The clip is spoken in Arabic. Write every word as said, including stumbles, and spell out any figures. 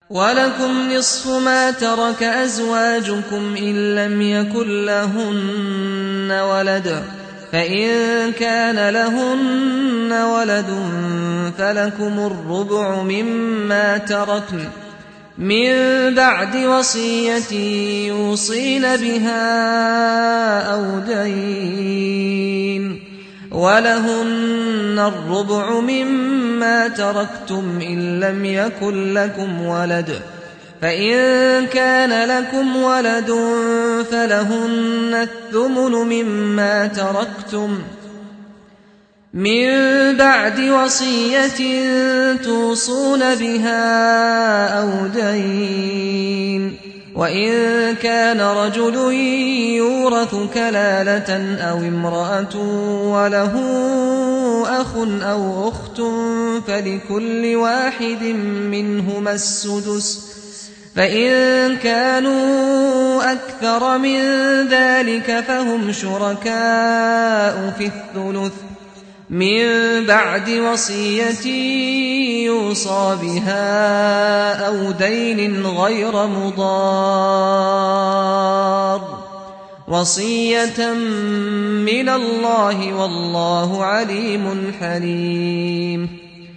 ولكم نصف ما ترك أزواجكم إن لم يكن لهن ولد، فإن كان لهن ولد فلكم الربع مما تركن من بعد وصية يوصين بها أو دين، ولهن الربع مما تركتم إن لم يكن لكم ولد، فإن كان لكم ولد فلهن الثمن مما تركتم من بعد وصية توصون بها أو دين، وإن كان رجل يورث كلالة أو امرأة وله أخ أو أخت فلكل واحد منهما السدس، فإن كانوا أكثر من ذلك فهم شركاء في الثلث من بعد وصية يوصى بها أو دين غير مضار، وصية من الله والله عليم حليم.